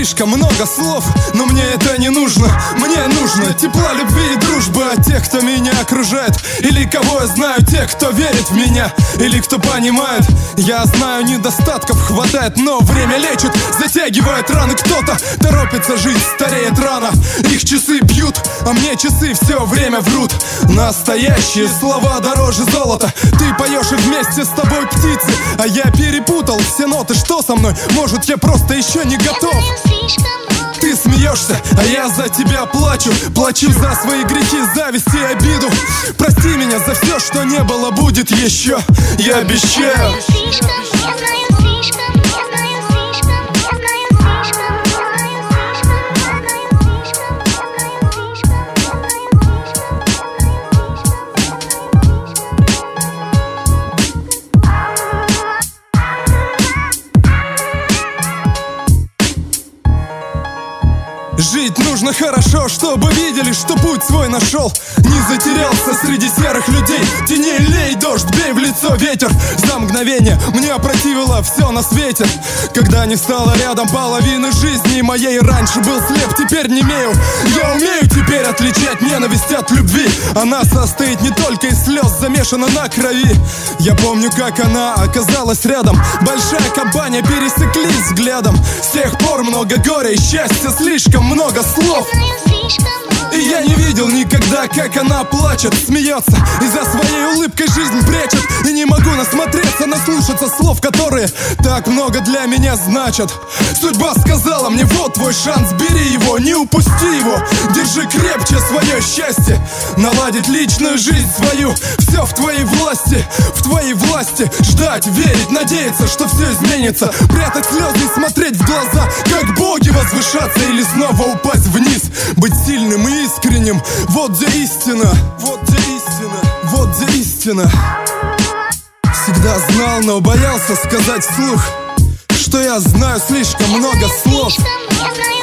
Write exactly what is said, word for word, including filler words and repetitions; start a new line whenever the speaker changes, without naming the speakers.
слишком много слов, но мне это не нужно. Мне нужно тепла, любви и дружбы от тех, кто меня окружает, или кого я знаю, тех, кто верит в меня, или кто понимает. Я знаю, недостатков хватает, но время лечит, затягивает раны. Кто-то торопится жить, стареет рано. Их часы бьют, а мне часы все время врут. Настоящие слова дороже золота. Ты поешь и вместе с тобой птицы, а я перепутал все ноты. Что со мной? Может, я просто еще не готов? Ты смеешься, а я за тебя плачу. Плачу за свои грехи, зависть и обиду. Прости меня за все, что не было, будет еще. Я обещаю. Жить нужно хорошо, чтобы видели, что путь свой нашел. Не затерялся среди серых людей. Теней лей, дождь, бей в лицо ветер. За мгновение мне опротивило все на свете. Когда не стало рядом половины жизни моей. Раньше был слеп, теперь не имею. Я умею теперь отличать ненависть от любви. Она состоит не только из слез, замешана на крови. Я помню, как она оказалась рядом. Большая компания, пересеклись взглядом. С тех пор много горя и счастья, слишком много слов. И я не видел никогда, как она плачет, смеется и за своей улыбкой жизнь прячет. И не могу насмотреться, наслушаться слов, которые так много для меня значат. Судьба сказала мне: вот твой шанс, бери его, не упусти его. Держи крепче свое счастье, наладить личную жизнь свою. Все в твоей власти, в твоей власти. Ждать, верить, надеяться, что все изменится. Прятать слезы и смотреть в глаза, как боги возвышаться или снова упасть вниз. Быть сильным и искренним, вот где истина. Вот где истина, вот где истина. Всегда знал, но боялся сказать вслух, что я знаю слишком много слов.